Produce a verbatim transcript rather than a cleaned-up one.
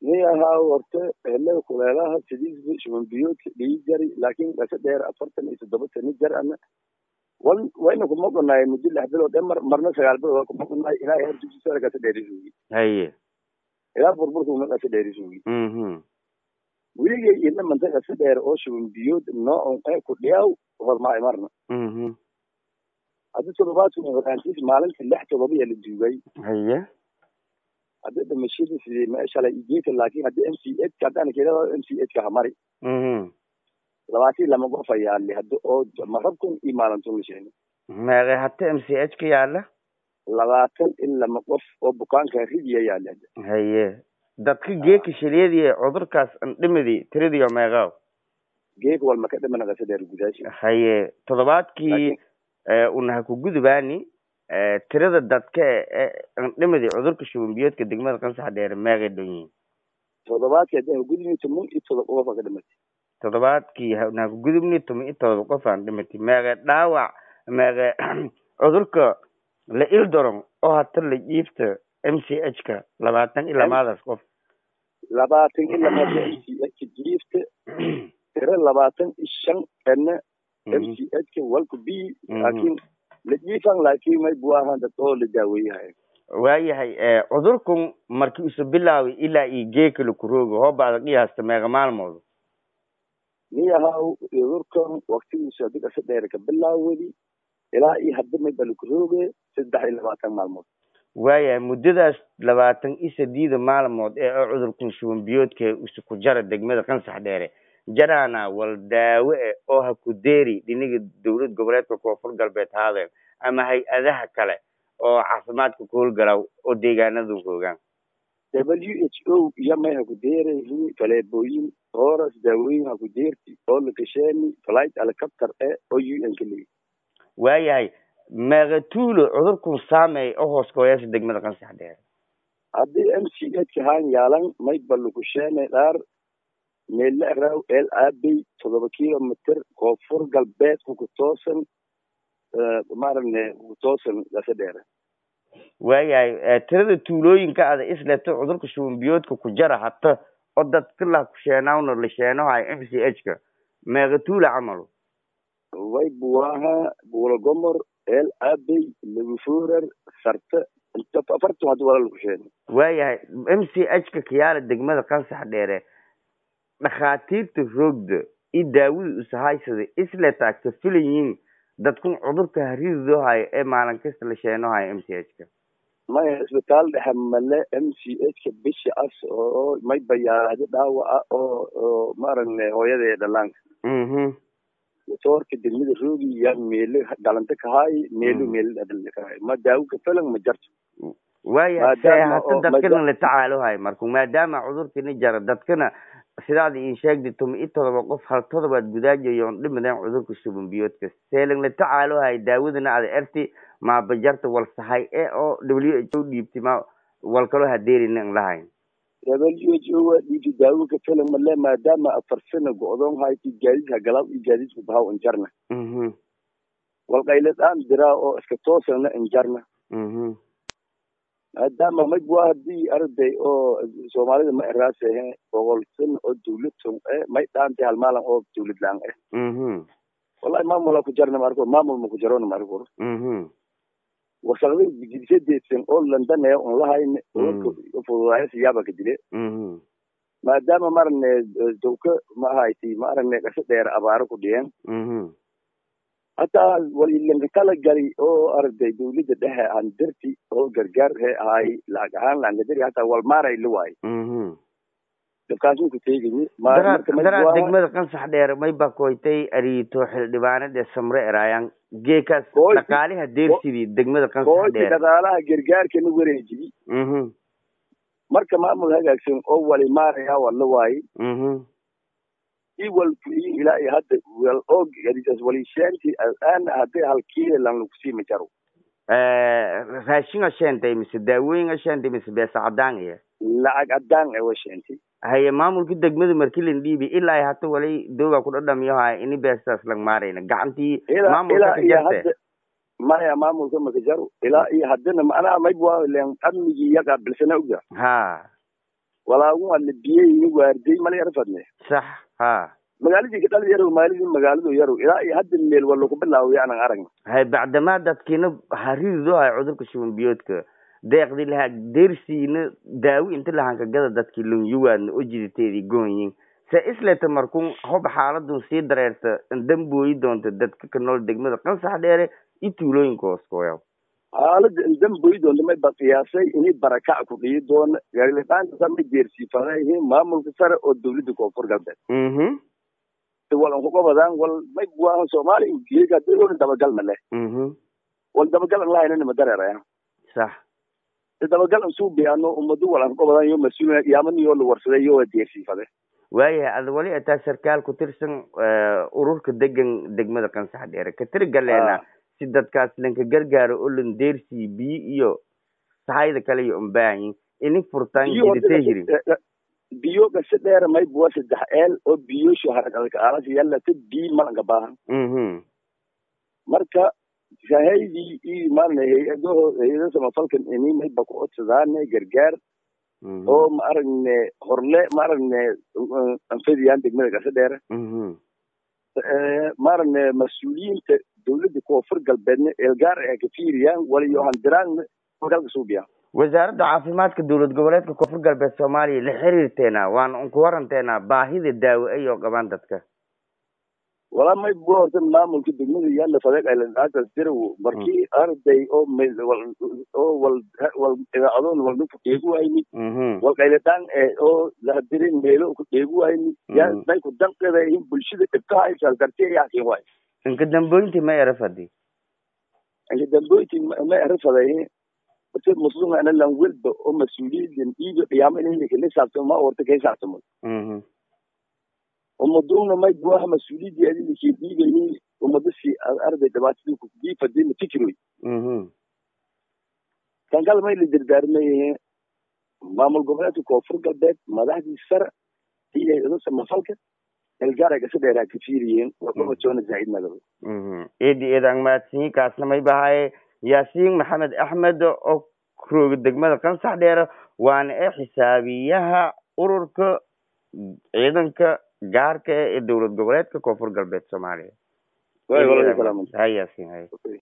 نيها ورت هلا كلها تدي شو من بيوت بيجري لكن بس دير أفرتني يتضبط نجر أنا وين وينكم ما قلنا مدير لحبلو دمر مرنا سجال بلو كم قلنا إلى هير تجي سرقة تدري شوي هي إلى بربر كم قلنا تدري شوي اها ويجي إن منطقة تدير أو شو من بيوت نوع أي كلياو هو ما مرنا اها هذا طلبات من غرانتيس مالن في اللحظة طبيعية للجوي هي هذا بمشي في ما شاء الله يجيك لكن هذا إم سي إت كذا كده إم سي إت كهمري اها لواتي لما قف يا اللي هذا أو ما ربكم إيمان أنتم مشين ما غير حتى ام سي اتش كياله لواتن إلا ما قف أو بكان كهري يا اللي هي dadka geeka shaleedii cudurkaas andhimidi tiradiyo meeqaw geek wal makada mana gasadeer gudaashi haye toddobaadkii ee unaha ku gudubaani ee tirada dadka ee andhimidi cudurka shuban biyoodka degmada Qansax Dheere meeqay dhunyiin toddobaadkii hadda gudubni tumun iyo toddoba qof ka dhimatay toddobaadkii unaha ku gudubni tumun iyo toddoba qof aan dhimatay meeqay dhaawac meeqay cudurka la il daran oo hata la jiifta M C H ka labaatan ilaa maadaas qof labaatan ilaa maadaas M C H jiifta tira labaatan shan kana M C H ka walku bi laakiin la jiifan laakiin may buahan dad oo la daaweeyahay waayahay ee cudurku markii uu bilaaway ilaa ii geeka la kuroogo oo baad qiyaasta meeqa maalmood niyaha cudurkan waqtigiisa dib ka dheer ka bilaaway ilaa ii hadda may bal kuroogo saddex iyo labaatan maalmood waayahay muddadaas labaatan iyo saddeed maalmood ee cudurku shuban biyoodka uu ku jara degmada Qansax Dheere jarana wal daawo oo ha ku deeri dhiniga dawlad goboleedka Koonfur Galbeed haadeen ama hay-adaha kale oo caafimaadka ku howlgala oo deegaanadu hoogaan W H O iyo may ha ku deerayeen faleebooyin horas daawooyin ha ku deerti oo la gasheeni flight helicopter ee oo U N kaliya waayahay meeqatuulo cudurku saameey oo hoos kooyasha degmada Qansax Dheere haddii M C H ka haan yaalan may bal ku sheenay dhaar meel la raaw el abi todoba kilomitir Koonfur Galbeed ku toosan ee marne ku toosan Qansax Dheere waayahay tirada tuulooyinka aad isleeto cudurka shuban biyoodka ku jara hata oo dadka la ku sheenaawna la sheenahay M C H ka meeqatuulo camal way buaha buula gomor el abi lagu fuurar sarta inta afartu hada wala ku sheen waayahay M C H ka kiyaala degmada Qansax Dheere dhakhaatiirta roogda i daawada u sahaysada isleta ka filayin dadku cudurka hariido hay ee maalin kasta la sheenahay M C H ka may isbitaal dhaxamale M C H ka bishi as oo may bayaado dhaawaca oo maarne hooyada dhalanka mhm toorka degmada roogi ya meel galanta ka hay meel meel adal ka hay ma daawo ka filan ma jarto waayahay hata dadkana la tacaalo hay markuu maadaama cudurkani jara dadkana sidaad ii sheegday tuma iyo todoba qof hal todobaad gudaajayo dhimadeen cudurka shuban biyoodka seelan la tacaalo hay daawadana aad erti ma bajarta wal sahay ee oo W H O dhiibtay ma wal kale hadeerina lahayn W H O dhigi daawo ka filan ma le maadaama afar sano go'doon hay gaadiidka galab iyo gaadiidku baaw injarna mhm wal qayladaan dira oo iska toosana injarna mhm maadaama may buu hadii arday oo Soomaalida ma raasay boqol san oo dawladdu ee may dhaantay hal maalin oo dawlad laan ah mhm wallahi maamul ku jarna marko maamul ma ku jaroon marko mhm wasaqada jidseedeen oo London ee on lahayn oo fududahay siyaaba ka dilay mhm maadaama marne dowka ma hayti marne Qansax Dheere abaaro ku dhiyeen mhm hata wali lan kala gali oo arday dawladda dhexe aan dirti oo gargaar hay lacag ahaan laan gadari hata wal maaray luway mhm dadkaasuu ku teegay ma dara degmada Qansax Dheere may ba koytay ariito xildhibaanada samre erayaan geekas dhaqaalaha deersidii degmada Qansax Dheere dhaqaalaha gargaarka nu wareejiyay mhm marka maamul hagaagsan oo wali maaraya wala waay mhm iwal ila hadda wal og yadiis wali shanti al'aan hadda halkii lan ku sii majaro ee raashin ashantay mise daawooyin ashantay mise beesa cadaan ah lacag cadaan ah washanti haye maamulka degmada markii la dhiibay ilaa hata wali dooga ku dhadhamiyo hay in beesas lang maarayna gacantii maamulka ka jirtay maya maamulka ma ka jaro ilaa iyo haddana macnaha may buu leen amnigi yaga bilsana uga ha walaagu waa libiyey waarday mala yar fadne sax ha magaaladii ka dhal yaro maalidii magaaladu yaro ilaa iyo hadda meel wala ku bilaaway aan aragno hay bacdama dadkiina hariido ay cudurka shuban biyoodka deeqdi laha deersiina daawi inta lahan ka gada dadkii lunyuwaan oo jiditeedii gooyin se isleta markuu hob xaaladun sii dareerta dambooyi doonta dadka ka nool degmada Qansax Dheere iyo tuulooyinka hooskooya xaaladda dambooyi doonta may baqiyaasay inay barakac ku dhiyi doona gaarilaanta sama deersii faraayeen maamulka sare oo dawladda koonfur galbeed mhm wal aan ku qabadaan wal may buuhan Soomaali geega dadoo dabagal ma leh mhm wal dabagal la hayna ma dareeraya sax dabagal suu biyaano ummadu wal aan ku qabadaan iyo mas'uulina yaaman iyo la warsaday iyo deersii faday waayahay ad wali ataa sarkaal ku tirsan ururka degan degmada Qansax Dheere ka tirgaleena si dadkaas lanka gargaaro oo lan deersii biyo iyo saayda kale iyo umbaahin in furtaan jiditay hirin biyo ka sidheer may buwa saddex eel oo biyo shaharka aalas yalla ta bi malanga baahan mhm marka shahaydi ii marnay hay'ado hay'ado sama falkan inay may bako odsadaan gargaar oo ma aragne horle ma aragne anfadiyaan degmada ka sidheer mhm ee marne mas'uuliyiinta dawladda koonfur galbeedna eelgaar ay ka fiiriyaan waliyo handiraan dalka suubiya wasaaradda caafimaadka dawlad goboleedka koonfur galbeed Soomaaliya la xiriirteena waan ku waranteena baahida daawo ay oo qabaan dadka wala may boorta maamulka degmada yalla fadeeg ay laanta sirw markii arday oo meel wal oo wal wal adoon wal ku deegu ayni wal qayladaan oo la dirin meelo ku deegu ayni yaa bay ku danqada in bulshada dhibka ay sal dartay yaa kii way inka damboynti ma yarafadi inka damboynti ma yarafaday dadka muslimin ana lan wilba oo mas'uuliyiin iyo qiyaamada inay kala saabsan ma orta kay saabsan mhm umaduna may buuha mas'uuliyiin adii ki diigayni umadasi arday dhabaatay ku diifadin fikri mhm kan kale may lidirdaarmay maamul goboleedka koonfur galbeed madaxdii sare iyo idin samafalka elgaar ay ka dheeraa ka fiiriyeen oo joona zaid nagado mhm eedi eedan maadsi kaasna may bahay yaasiin maxamed axmed oo kroog degmada Qansax Dheere waana ee xisaabiyaha ururka ciidanka gaarka ee dawlad goboleedka koonfur galbeed Soomaaliya way walaal salaam hay yaasiin hay